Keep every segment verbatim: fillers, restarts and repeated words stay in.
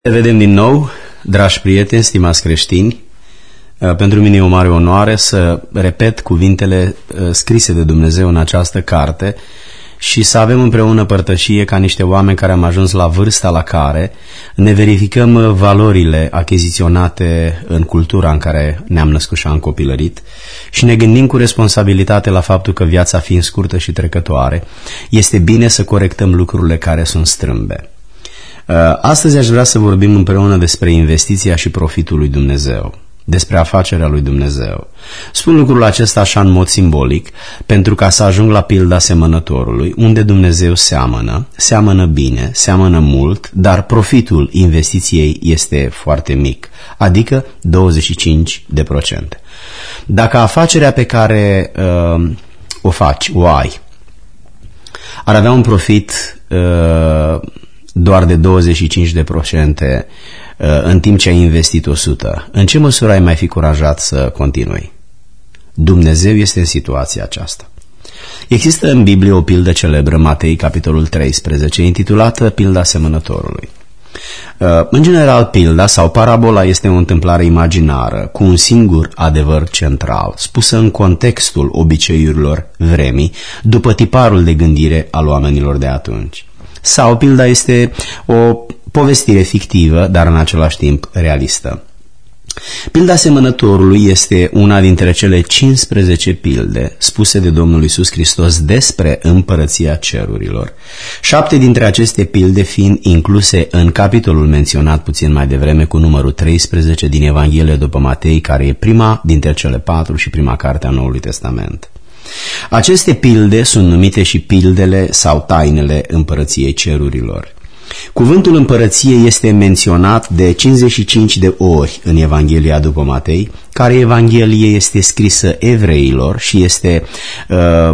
Ne vedem din nou, dragi prieteni, stimați creștini. Pentru mine e o mare onoare să repet cuvintele scrise de Dumnezeu în această carte și să avem împreună părtășie ca niște oameni care am ajuns la vârsta la care ne verificăm valorile achiziționate în cultura în care ne-am născut și am copilărit și ne gândim cu responsabilitate la faptul că viața fiind scurtă și trecătoare, este bine să corectăm lucrurile care sunt strâmbe. Astăzi aș vrea să vorbim împreună despre investiția și profitul lui Dumnezeu, despre afacerea lui Dumnezeu. Spun lucrul acesta așa în mod simbolic, pentru ca să ajung la pilda semănătorului, unde Dumnezeu seamănă, seamănă bine, seamănă mult, dar profitul investiției este foarte mic, adică douăzeci și cinci de procente. Dacă afacerea pe care uh, o faci, o ai, ar avea un profit uh, doar de douăzeci și cinci de procente în timp ce ai investit o sută, în ce măsură ai mai fi curajat să continui? Dumnezeu este în situația aceasta. Există în Biblie o pildă celebră, Matei, capitolul treisprezece, intitulată Pilda semănătorului. În general, pilda sau parabola este o întâmplare imaginară cu un singur adevăr central, spusă în contextul obiceiurilor vremii, după tiparul de gândire al oamenilor de atunci. Sau pilda este o povestire fictivă, dar în același timp realistă. Pilda semănătorului este una dintre cele cincisprezece pilde spuse de Domnul Iisus Hristos despre împărăția cerurilor. Șapte dintre aceste pilde fiind incluse în capitolul menționat puțin mai devreme cu numărul treisprezece din Evanghelia după Matei, care e prima dintre cele patru și prima carte a Noului Testament. Aceste pilde sunt numite și pildele sau tainele împărăției cerurilor. Cuvântul împărăție este menționat de cincizeci și cinci de ori în Evanghelia după Matei, care Evanghelie este scrisă evreilor și este uh,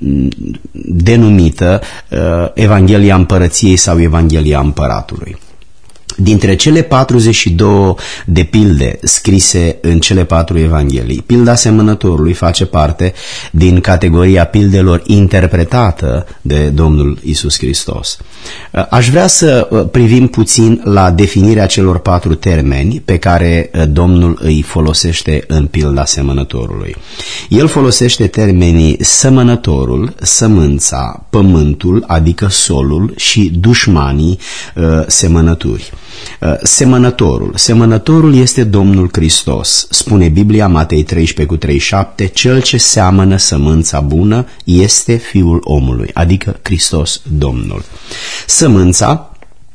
denumită uh, Evanghelia împărăției sau Evanghelia împăratului. Dintre cele patruzeci și două de pilde scrise în cele patru evanghelii, pilda semănătorului face parte din categoria pildelor interpretată de Domnul Iisus Hristos. Aș vrea să privim puțin la definirea celor patru termeni pe care Domnul îi folosește în pilda semănătorului. El folosește termenii semănătorul, sămânța, pământul, adică solul, și dușmanii semănături. Semănătorul. Semănătorul este Domnul Hristos. Spune Biblia, Matei treisprezece cu treizeci și șapte, cel ce seamănă sămânța bună este Fiul omului, adică Hristos Domnul. Sămânța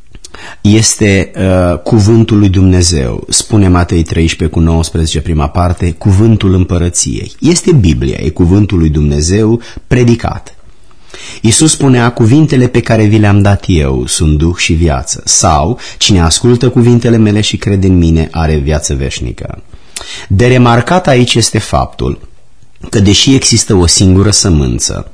este uh, cuvântul lui Dumnezeu. Spune Matei treisprezece cu nouăsprezece, prima parte, cuvântul împărăției. Este Biblia, e cuvântul lui Dumnezeu predicat. Iisus spunea, cuvintele pe care vi le-am dat eu sunt duh și viață, sau cine ascultă cuvintele mele și crede în mine are viață veșnică. De remarcat aici este faptul că deși există o singură sămânță,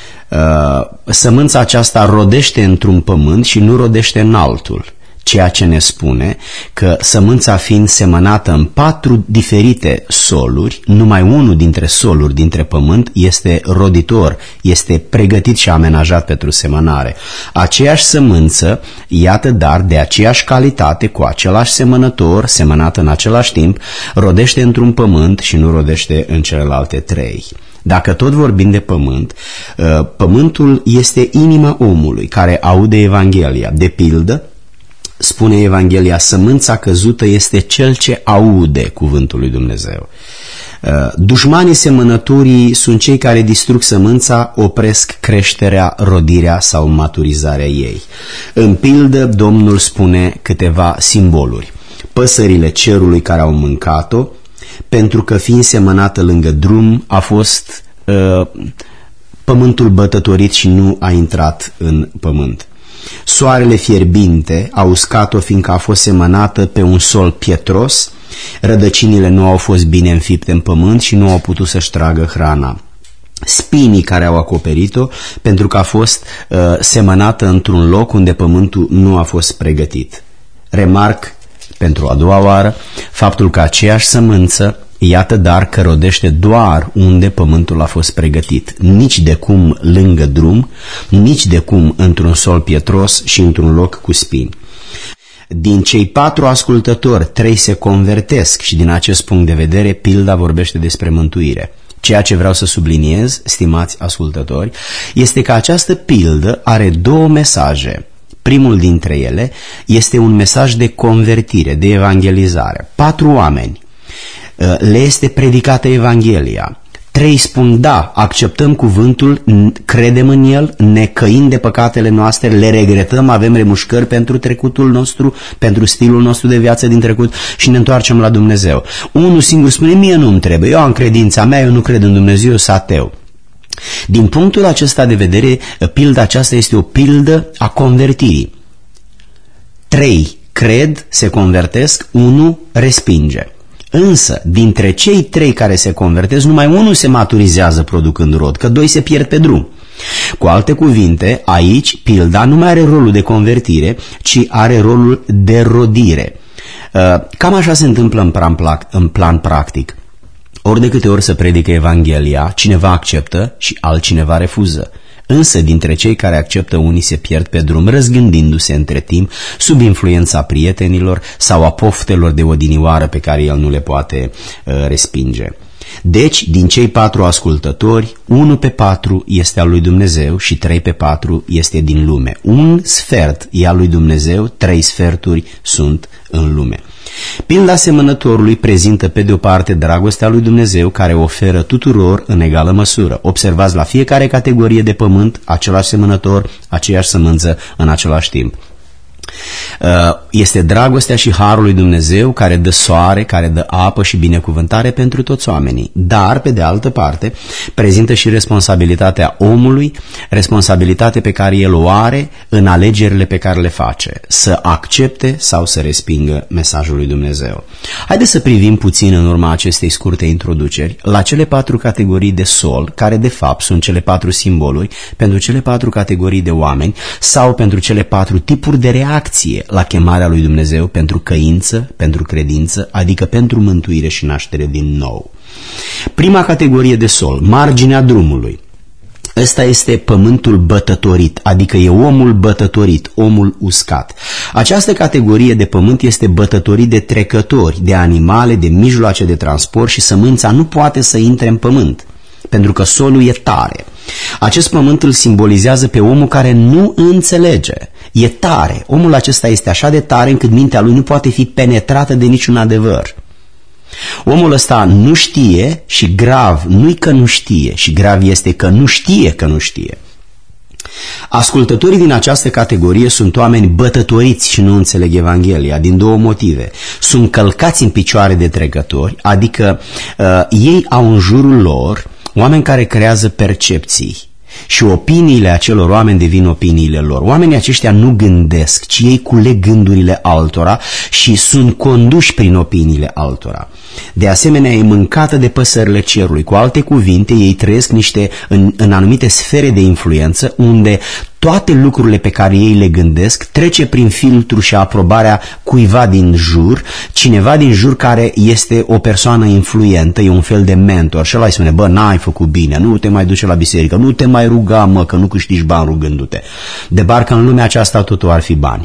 sămânța aceasta rodește într-un pământ și nu rodește în altul, ceea ce ne spune că sămânța fiind semănată în patru diferite soluri, numai unul dintre soluri dintre pământ este roditor, este pregătit și amenajat pentru semănare. Aceeași sămânță, iată dar, de aceeași calitate, cu același semănător, semănată în același timp, rodește într-un pământ și nu rodește în celelalte trei. Dacă tot vorbim de pământ, pământul este inima omului care aude Evanghelia. De pildă, spune Evanghelia, sămânța căzută este cel ce aude cuvântul lui Dumnezeu. Dușmanii semănăturii sunt cei care distrug sămânța, opresc creșterea, rodirea sau maturizarea ei. În pildă, Domnul spune câteva simboluri. Păsările cerului care au mâncat-o, pentru că fiind semănată lângă drum, a fost uh, pământul bătătorit și nu a intrat în pământ. Soarele fierbinte a uscat-o fiindcă a fost semănată pe un sol pietros, rădăcinile nu au fost bine înfipte în pământ și nu au putut să-și tragă hrana. Spinii care au acoperit-o pentru că a fost uh, semănată într-un loc unde pământul nu a fost pregătit. Remarc pentru a doua oară faptul că aceeași sămânță, iată dar că rodește doar unde pământul a fost pregătit, nici de cum lângă drum, nici de cum într-un sol pietros și într-un loc cu spini. din cei patru ascultători, trei se convertesc și din acest punct de vedere pilda vorbește despre mântuire. Ceea ce vreau să subliniez, stimați ascultători, este că această pildă are două mesaje. Primul dintre ele este un mesaj de convertire, de evangelizare. Patru oameni le este predicată Evanghelia. Trei spun da, acceptăm cuvântul, credem în el, ne căim de păcatele noastre, le regretăm, avem remușcări pentru trecutul nostru, pentru stilul nostru de viață din trecut și ne întoarcem la Dumnezeu. Unul singur spune, mie nu-mi trebuie, eu am credința mea, eu nu cred în Dumnezeu, eu sunt ateu. Din punctul acesta de vedere, pilda aceasta este o pildă a convertirii. Trei cred, se convertesc, unul respinge. Însă, dintre cei trei care se convertesc, numai unul se maturizează producând rod, că doi se pierd pe drum. Cu alte cuvinte, aici pilda nu mai are rolul de convertire, ci are rolul de rodire. Cam așa se întâmplă în plan, în plan practic. Ori de câte ori se predică Evanghelia, cineva acceptă și altcineva refuză. Însă, dintre cei care acceptă, unii se pierd pe drum, răzgândindu-se între timp, sub influența prietenilor sau a poftelor de odinioară pe care el nu le poate uh, respinge. Deci, din cei patru ascultători, unul pe patru este al lui Dumnezeu și trei pe patru este din lume. Un sfert e al lui Dumnezeu, trei sferturi sunt în lume. Pilda semănătorului prezintă pe de o parte dragostea lui Dumnezeu care oferă tuturor în egală măsură. Observați la fiecare categorie de pământ, același semănător, aceeași sămânță în același timp. Este dragostea și harul lui Dumnezeu care dă soare, care dă apă și binecuvântare pentru toți oamenii. Dar, pe de altă parte, prezintă și responsabilitatea omului, responsabilitate pe care el o are în alegerile pe care le face, să accepte sau să respingă mesajul lui Dumnezeu. Haideți să privim puțin în urma acestei scurte introduceri la cele patru categorii de sol, care de fapt sunt cele patru simboluri pentru cele patru categorii de oameni sau pentru cele patru tipuri de reacție la chemarea lui Dumnezeu pentru căință, pentru credință, adică pentru mântuire și naștere din nou. Prima categorie de sol, marginea drumului. Ăsta este pământul bătătorit, adică e omul bătătorit, omul uscat. Această categorie de pământ este bătătorit de trecători, de animale, de mijloace de transport și sămânța nu poate să intre în pământ, pentru că solul e tare. Acest pământ îl simbolizează pe omul care nu înțelege. E tare. Omul acesta este așa de tare încât mintea lui nu poate fi penetrată de niciun adevăr. Omul ăsta nu știe și grav nu-i că nu știe, și grav este că nu știe că nu știe. Ascultătorii din această categorie sunt oameni bătătoriți și nu înțeleg Evanghelia din două motive. Sunt călcați în picioare de trecători, adică uh, ei au în jurul lor oameni care creează percepții și opiniile acelor oameni devin opiniile lor. Oamenii aceștia nu gândesc, ci ei culeg gândurile altora și sunt conduși prin opiniile altora. De asemenea, e mâncată de păsările cerului. Cu alte cuvinte, ei trăiesc niște, în, în anumite sfere de influență unde toate lucrurile pe care ei le gândesc trece prin filtru și aprobarea cuiva din jur, cineva din jur care este o persoană influentă, e un fel de mentor și ăla îi spune, bă, n-ai făcut bine, nu te mai duce la biserică, nu te mai ruga, mă, că nu câștigi bani rugându-te. De parcă în lumea aceasta totul ar fi bani.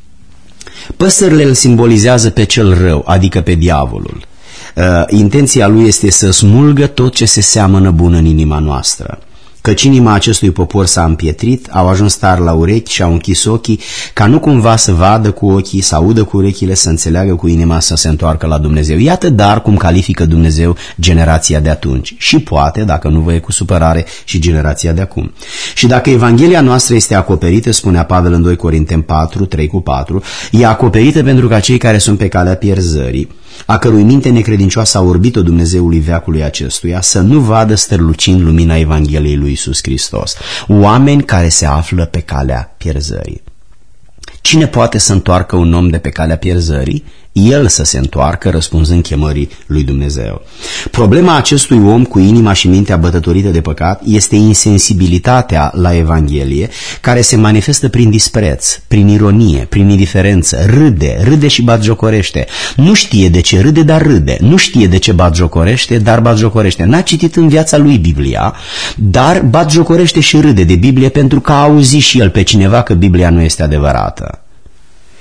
Păsările îl simbolizează pe cel rău, adică pe diavolul. Uh, intenția lui este să smulgă tot ce se seamănă bun în inima noastră. Căci inima acestui popor s-a împietrit, au ajuns tari la urechi și au închis ochii, ca nu cumva să vadă cu ochii, să audă cu urechile, să înțeleagă cu inima, să se întoarcă la Dumnezeu. Iată dar cum califică Dumnezeu generația de atunci. Și poate, dacă nu vă e cu supărare, și generația de acum. Și dacă Evanghelia noastră este acoperită, spunea Pavel în doi Corinteni patru, trei cu patru, e acoperită pentru ca cei care sunt pe calea pierzării, a cărui minte necredincioasă a orbit-o Dumnezeului veacului acestuia, să nu vadă strălucind lumina Evangheliei lui Iisus Hristos. Oameni care se află pe calea pierzării. Cine poate să întoarcă un om de pe calea pierzării? El să se întoarcă răspunzând chemării lui Dumnezeu. Problema acestui om cu inima și mintea bătătorită de păcat este insensibilitatea la Evanghelie, care se manifestă prin dispreț, prin ironie, prin indiferență, râde, râde și batjocorește. Nu știe de ce râde, dar râde. Nu știe de ce batjocorește, dar batjocorește. N-a citit în viața lui Biblia, dar batjocorește și râde de Biblie pentru că a auzit și el pe cineva că Biblia nu este adevărată.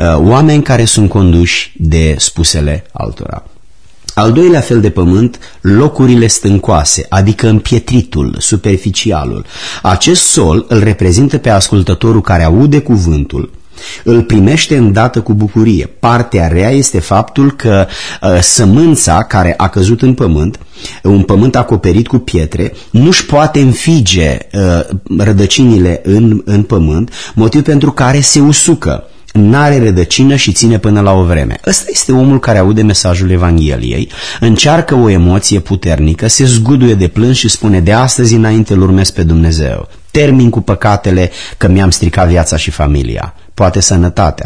oameni care sunt conduși de spusele altora. Al doilea fel de pământ, locurile stâncoase, adică împietritul, superficialul. Acest sol îl reprezintă pe ascultătorul care aude cuvântul, îl primește îndată cu bucurie. Partea rea este faptul că uh, sămânța care a căzut în pământ, un pământ acoperit cu pietre, nu-și poate înfige uh, rădăcinile în, în pământ, motiv pentru care se usucă. N-are rădăcină și ține până la o vreme. Ăsta este omul care aude mesajul Evangheliei, încearcă o emoție puternică, se zguduie de plâns și spune: de astăzi înainte îl urmez pe Dumnezeu. Termin cu păcatele că mi-am stricat viața și familia, poate sănătatea.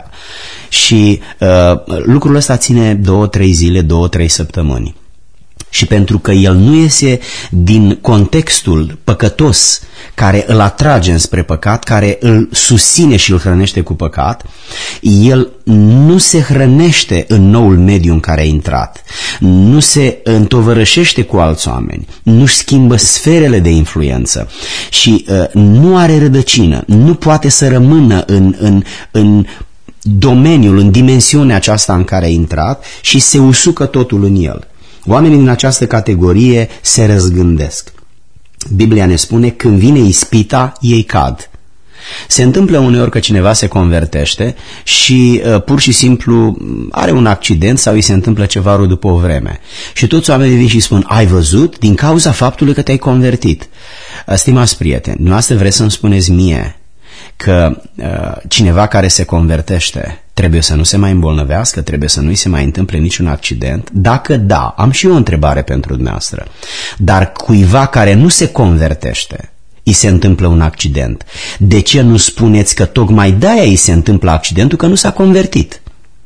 Și uh, lucrul ăsta ține două, trei zile, două, trei săptămâni. Și pentru că el nu iese din contextul păcătos care îl atrage înspre păcat, care îl susține și îl hrănește cu păcat, el nu se hrănește în noul mediu în care a intrat, nu se întovărășește cu alți oameni, nu-și schimbă sferele de influență și uh, nu are rădăcină, nu poate să rămână în, în, în domeniul, în dimensiunea aceasta în care a intrat și se usucă totul în el. Oamenii din această categorie se răzgândesc. Biblia ne spune: când vine ispita, ei cad. Se întâmplă uneori că cineva se convertește și uh, pur și simplu are un accident sau îi se întâmplă ceva rău după o vreme. Și toți oamenii vin și spun: ai văzut? Din cauza faptului că te-ai convertit. Stimați prieteni, dumneavoastră vreți să-mi spuneți mie că uh, cineva care se convertește trebuie să nu se mai îmbolnăvească, trebuie să nu-i se mai întâmple niciun accident? Dacă da, am și eu o întrebare pentru dumneavoastră. Dar cuiva care nu se convertește, îi se întâmplă un accident, de ce nu spuneți că tocmai de-aia îi se întâmplă accidentul, că nu s-a convertit?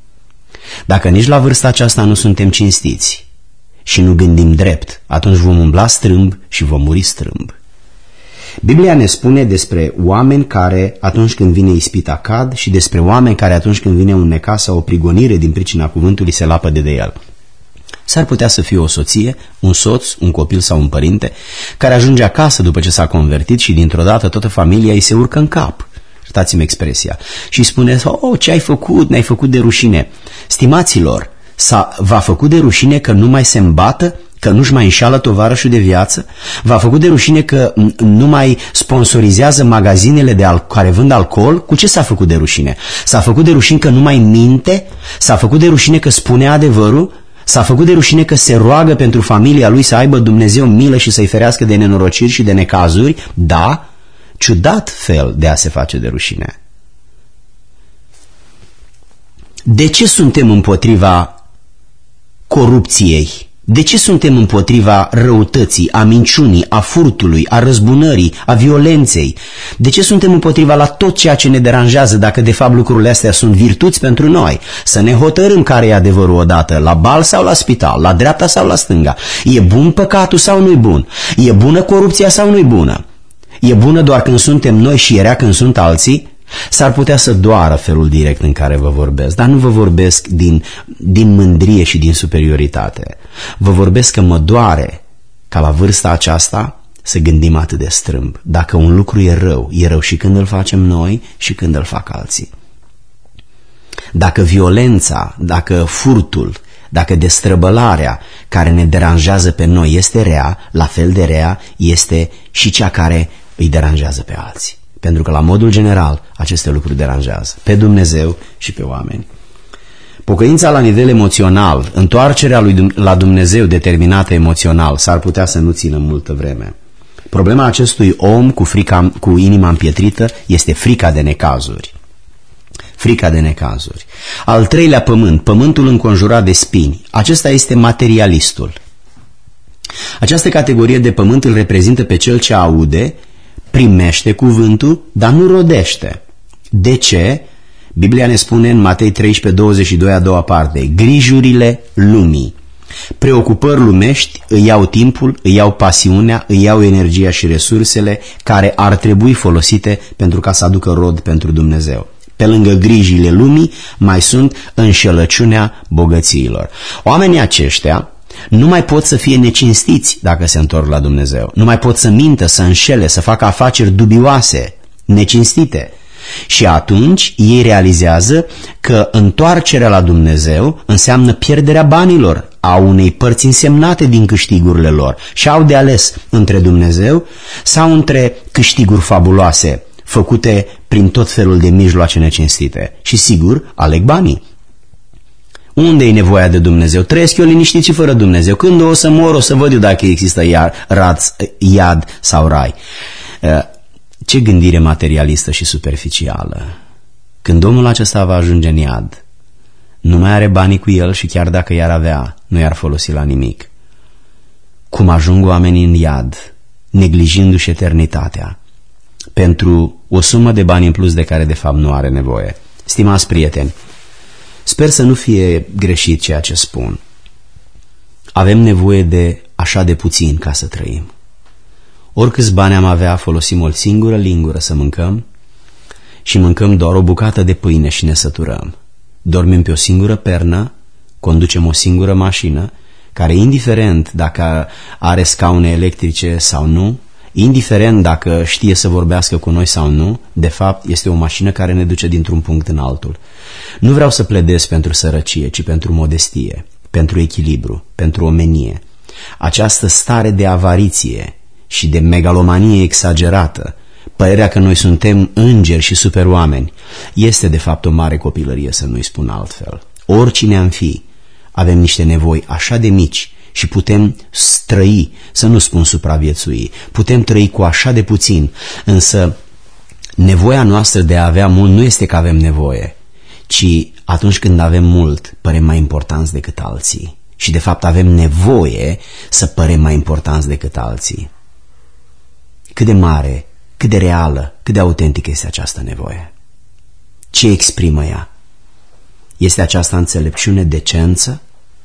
Dacă nici la vârsta aceasta nu suntem cinstiți și nu gândim drept, atunci vom umbla strâmb și vom muri strâmb. Biblia ne spune despre oameni care atunci când vine ispita cad și despre oameni care atunci când vine un necaz sau o prigonire din pricina cuvântului se lapăde de el. S-ar putea să fie o soție, un soț, un copil sau un părinte care ajunge acasă după ce s-a convertit și dintr-o dată toată familia îi se urcă în cap. Iertați-mi expresia. Și spune: oh, ce ai făcut? Ne-ai făcut de rușine. Stimaților, s-a, v-a făcut de rușine că nu mai se îmbată? Că nu-și mai înșală tovarășul de viață? V-a făcut de rușine că nu mai sponsorizează magazinele de al- care vând alcool? Cu ce s-a făcut de rușine? S-a făcut de rușine că nu mai minte? S-a făcut de rușine că spune adevărul? S-a făcut de rușine că se roagă pentru familia lui să aibă Dumnezeu milă și să-i ferească de nenorociri și de necazuri? Da? Ciudat fel de a se face de rușine. De ce suntem împotriva corupției? De ce suntem împotriva răutății, a minciunii, a furtului, a răzbunării, a violenței? De ce suntem împotriva la tot ceea ce ne deranjează, dacă de fapt lucrurile astea sunt virtuți pentru noi? Să ne hotărâm care e adevărul odată, la bal sau la spital, la dreapta sau la stânga. E bun păcatul sau nu-i bun? E bună corupția sau nu-i bună? E bună doar când suntem noi și e rea când sunt alții? S-ar putea să doară felul direct în care vă vorbesc, dar nu vă vorbesc din, din mândrie și din superioritate. Vă vorbesc că mă doare ca la vârsta aceasta să gândim atât de strâmb. Dacă un lucru e rău, e rău și când îl facem noi și când îl fac alții. Dacă violența, dacă furtul, dacă destrăbălarea care ne deranjează pe noi este rea, la fel de rea este și cea care îi deranjează pe alții. Pentru că la modul general aceste lucruri deranjează pe Dumnezeu și pe oameni. Pocăința la nivel emoțional, întoarcerea lui la Dumnezeu determinată emoțional, s-ar putea să nu țină multă vreme. Problema acestui om cu, frica, cu inima împietrită este frica de necazuri. Frica de necazuri. Al treilea pământ, pământul înconjurat de spini. Acesta este materialistul. Această categorie de pământ îl reprezintă pe cel ce aude, primește cuvântul, dar nu rodește. De ce? Biblia ne spune în Matei treisprezece, douăzeci și doi, a doua parte: grijurile lumii. Preocupări lumești îi iau timpul, îi iau pasiunea, îi iau energia și resursele care ar trebui folosite pentru ca să aducă rod pentru Dumnezeu. Pe lângă grijile lumii mai sunt înșelăciunea bogățiilor. Oamenii aceștia nu mai pot să fie necinstiți dacă se întorc la Dumnezeu. Nu mai pot să mintă, să înșele, să facă afaceri dubioase, necinstite. Și atunci ei realizează că întoarcerea la Dumnezeu înseamnă pierderea banilor, a unei părți însemnate din câștigurile lor, și au de ales între Dumnezeu sau între câștiguri fabuloase făcute prin tot felul de mijloace necinstite. Și sigur, aleg banii. Unde e nevoia de Dumnezeu? Trăiesc eu liniștit și fără Dumnezeu. Când o să mor, o să văd eu dacă există iad, raț, iad sau rai. Ce gândire materialistă și superficială! Când omul acesta va ajunge în iad, nu mai are banii cu el și chiar dacă i-ar avea, nu i-ar folosi la nimic. Cum ajung oamenii în iad, neglijindu-și eternitatea, pentru o sumă de bani în plus de care de fapt nu are nevoie. Stimați prieteni, sper să nu fie greșit ceea ce spun. Avem nevoie de așa de puțin ca să trăim. Oricâți bani am avea, folosim o singură lingură să mâncăm și mâncăm doar o bucată de pâine și ne săturăm. Dormim pe o singură pernă, conducem o singură mașină, care indiferent dacă are scaune electrice sau nu, indiferent dacă știe să vorbească cu noi sau nu, de fapt este o mașină care ne duce dintr-un punct în altul. Nu vreau să pledez pentru sărăcie, ci pentru modestie, pentru echilibru, pentru omenie. Această stare de avariție și de megalomanie exagerată, părerea că noi suntem îngeri și superoameni, este de fapt o mare copilărie, să nu-i spun altfel. Oricine am fi, avem niște nevoi așa de mici și putem trăi, să nu spun supraviețui, putem trăi cu așa de puțin, însă nevoia noastră de a avea mult nu este că avem nevoie, ci atunci când avem mult, părem mai importanți decât alții. Și de fapt avem nevoie să părem mai importanți decât alții. Cât de mare, cât de reală, cât de autentică este această nevoie? Ce exprimă ea? Este aceasta înțelepciune, decență?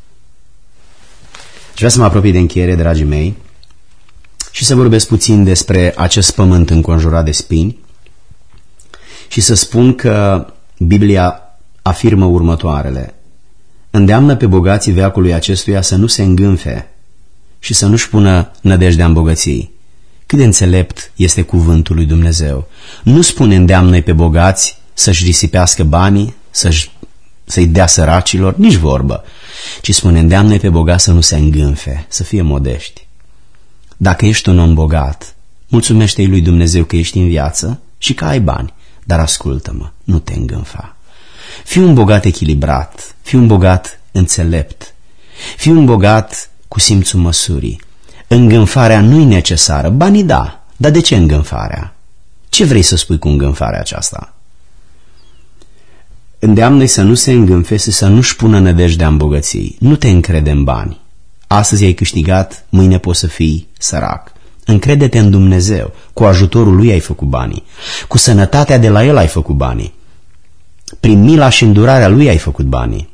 Și vreau să mă apropii de încheiere, dragii mei, și să vorbesc puțin despre acest pământ înconjurat de spini și să spun că Biblia afirmă următoarele: îndeamnă pe bogații veacului acestuia să nu se îngânfe și să nu-și pună nădejdea în bogății. Cât de înțelept este cuvântul lui Dumnezeu. Nu spune îndeamnă-i pe bogați să-și risipească banii, să-și, să-i dea săracilor, nici vorbă, ci spune îndeamnă-i pe bogați să nu se îngânfe, să fie modești. Dacă ești un om bogat, mulțumește-i lui Dumnezeu că ești în viață și că ai bani, dar ascultă-mă, nu te îngânfa. Fii un bogat echilibrat, fii un bogat înțelept, fii un bogat cu simțul măsurii. Îngânfarea nu-i necesară, banii da, dar de ce îngânfarea? Ce vrei să spui cu îngânfarea aceasta? Îndeamnă-i să nu se îngânfese, să nu-și pună nădejdea în bogății. Nu te încrede în bani. Astăzi ai câștigat, mâine poți să fii sărac. Încrede-te în Dumnezeu. Cu ajutorul Lui ai făcut banii. Cu sănătatea de la El ai făcut banii. Prin mila și îndurarea Lui ai făcut banii.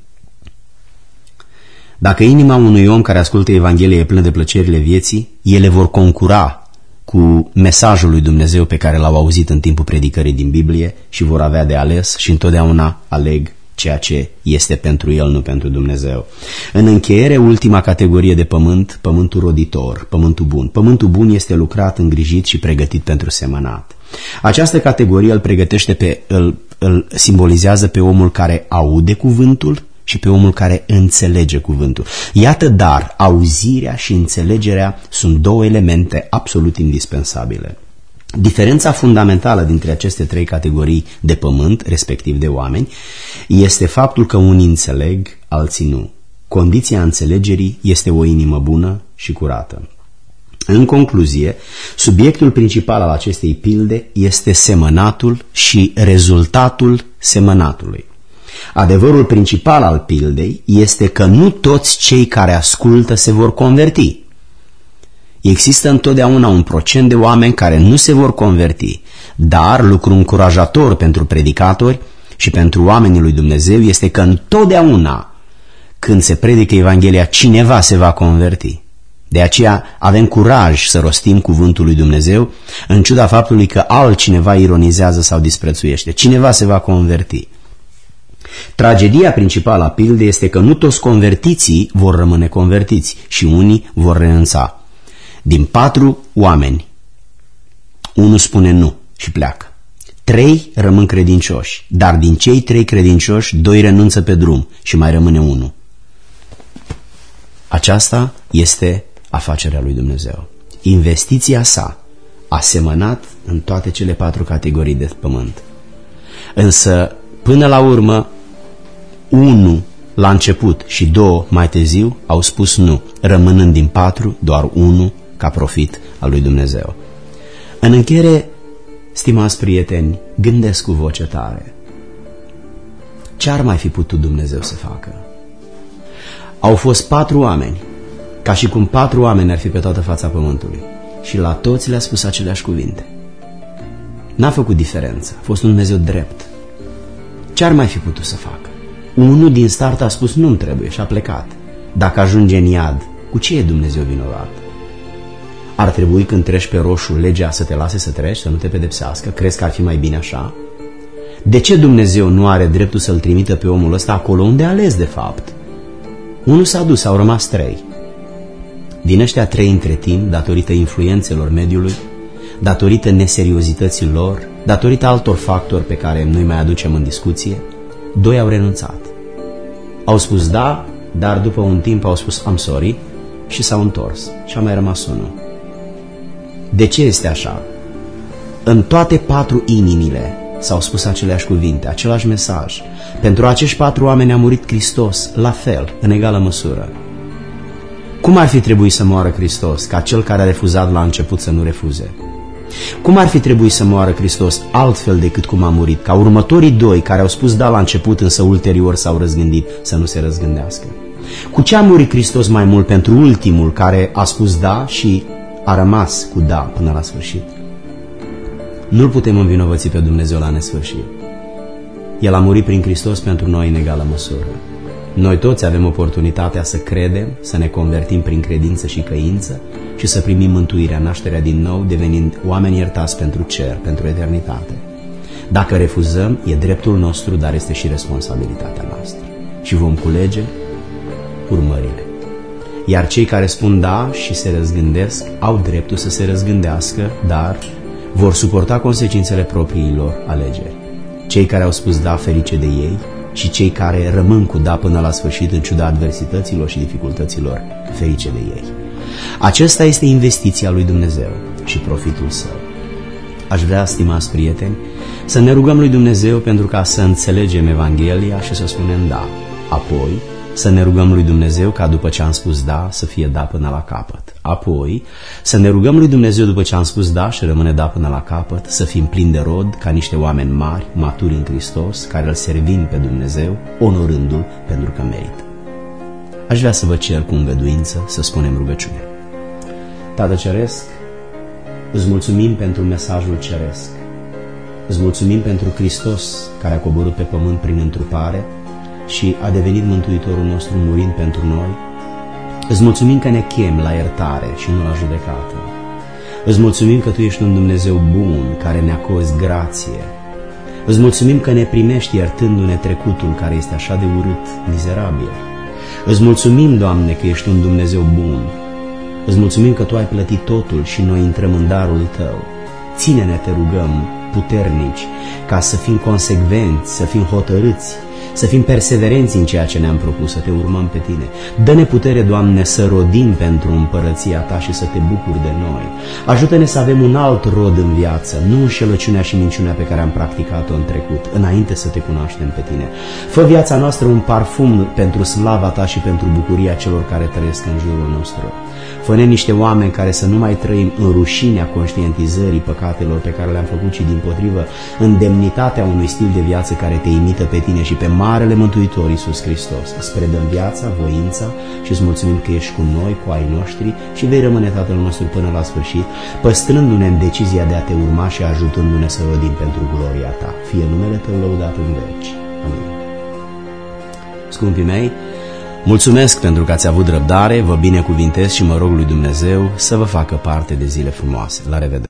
Dacă inima unui om care ascultă Evanghelia e plină de plăcerile vieții, ele vor concura cu mesajul lui Dumnezeu pe care l-au auzit în timpul predicării din Biblie și vor avea de ales și întotdeauna aleg ceea ce este pentru el, nu pentru Dumnezeu. În încheiere, ultima categorie de pământ, pământul roditor, pământul bun. Pământul bun este lucrat, îngrijit și pregătit pentru semănat. Această categorie îl pregătește pe, îl, îl simbolizează pe omul care aude cuvântul și pe omul care înțelege cuvântul. Iată, dar, auzirea și înțelegerea sunt două elemente absolut indispensabile. Diferența fundamentală dintre aceste trei categorii de pământ, respectiv de oameni, este faptul că unii înțeleg, alții nu. Condiția înțelegerii este o inimă bună și curată. În concluzie, subiectul principal al acestei pilde este semănatul și rezultatul semănatului. Adevărul principal al pildei este că nu toți cei care ascultă se vor converti. Există întotdeauna un procent de oameni care nu se vor converti, dar lucru încurajator pentru predicatori și pentru oamenii lui Dumnezeu este că întotdeauna când se predică Evanghelia, cineva se va converti. De aceea avem curaj să rostim cuvântul lui Dumnezeu, în ciuda faptului că altcineva ironizează sau disprețuiește. Cineva se va converti. Tragedia principală a pildei este că nu toți convertiții vor rămâne convertiți și unii vor renunța. Din patru oameni, unul spune nu și pleacă. Trei rămân credincioși, dar din cei trei credincioși, doi renunță pe drum și mai rămâne unul. Aceasta este afacerea lui Dumnezeu. Investiția sa a semănat în toate cele patru categorii de pământ. Însă, până la urmă, unu la început și două mai târziu au spus nu, rămânând din patru doar unul ca profit al lui Dumnezeu. În încheiere, stimați prieteni, gândesc cu voce tare. Ce ar mai fi putut Dumnezeu să facă? Au fost patru oameni, ca și cum patru oameni ar fi pe toată fața pământului, și la toți le-a spus aceleași cuvinte. N-a făcut diferență, a fost un Dumnezeu drept. Ce ar mai fi putut să facă? Unul din start a spus nu-mi trebuie și a plecat. Dacă ajunge în iad, cu ce e Dumnezeu vinovat? Ar trebui când treci pe roșu legea să te lase să treci, să nu te pedepsească? Crezi că ar fi mai bine așa? De ce Dumnezeu nu are dreptul să-l trimită pe omul ăsta acolo unde a ales de fapt? Unul s-a dus, au rămas trei. Din ăștia trei între timp, datorită influențelor mediului, datorită neseriozității lor, datorită altor factori pe care noi mai aducem în discuție, doi au renunțat. Au spus da, dar după un timp au spus I'm sorry și s-au întors și a mai rămas unul. De ce este așa? În toate patru inimile s-au spus aceleași cuvinte, același mesaj. Pentru acești patru oameni a murit Hristos, la fel, în egală măsură. Cum ar fi trebuit să moară Hristos ca cel care a refuzat la început să nu refuze? Cum ar fi trebuit să moară Hristos altfel decât cum a murit, ca următorii doi care au spus da la început, însă ulterior s-au răzgândit să nu se răzgândească? Cu ce a murit Hristos mai mult pentru ultimul care a spus da și a rămas cu da până la sfârșit? Nu-L putem învinovăți pe Dumnezeu la nesfârșit. El a murit prin Hristos pentru noi în egală măsură. Noi toți avem oportunitatea să credem, să ne convertim prin credință și căință și să primim mântuirea, nașterea din nou, devenind oameni iertați pentru cer, pentru eternitate. Dacă refuzăm, e dreptul nostru, dar este și responsabilitatea noastră. Și vom culege urmările. Iar cei care spun da și se răzgândesc, au dreptul să se răzgândească, dar vor suporta consecințele propriilor alegeri. Cei care au spus da, ferice de ei, și cei care rămân cu da până la sfârșit în ciuda adversităților și dificultăților, ferice de ei. Acesta este investiția lui Dumnezeu și profitul său. Aș vrea, stimați prieteni, să ne rugăm lui Dumnezeu pentru ca să înțelegem Evanghelia și să spunem da. Apoi să ne rugăm lui Dumnezeu ca după ce am spus da să fie da până la capăt. Apoi să ne rugăm lui Dumnezeu după ce am spus da și rămâne da până la capăt, să fim plini de rod ca niște oameni mari, maturi în Hristos, care îl servim pe Dumnezeu, onorându-L pentru că merită. Aș vrea să vă cer cu îngăduință să spunem rugăciune. Tată Ceresc, îți mulțumim pentru mesajul ceresc. Îți mulțumim pentru Hristos care a coborât pe pământ prin întrupare și a devenit Mântuitorul nostru murind pentru noi. Îți mulțumim că ne chemi la iertare și nu la judecată. Îți mulțumim că Tu ești un Dumnezeu bun care ne acozi grație. Îți mulțumim că ne primești iertându-ne trecutul care este așa de urât, mizerabil. Îți mulțumim, Doamne, că ești un Dumnezeu bun. Îți mulțumim că Tu ai plătit totul și noi intrăm în darul Tău. Ține-ne, te rugăm, puternici, ca să fim consecvenți, să fim hotărâți, să fim perseverenți în ceea ce ne-am propus, să Te urmăm pe Tine. Dă-ne putere, Doamne, să rodim pentru împărăția Ta și să Te bucuri de noi. Ajută-ne să avem un alt rod în viață, nu înșelăciunea și minciunea pe care am practicat-o în trecut, înainte să Te cunoaștem pe Tine. Fă viața noastră un parfum pentru slava Ta și pentru bucuria celor care trăiesc în jurul nostru. Fă-ne niște oameni care să nu mai trăim în rușinea conștientizării păcatelor pe care le-am făcut, ci dimpotrivă în demnitatea unui stil de viață care Te imită pe Tine și pe Marele Mântuitor Iisus Hristos. Îți predăm viața, voința și îți mulțumim că ești cu noi, cu ai noștri și vei rămâne Tatăl nostru până la sfârșit, păstrându-ne în decizia de a Te urma și ajutându-ne să rodim pentru gloria Ta. Fie numele Tău lăudat în veci. Amin. Scumpii mei, mulțumesc pentru că ați avut răbdare, vă binecuvintez și mă rog lui Dumnezeu să vă facă parte de zile frumoase. La revedere!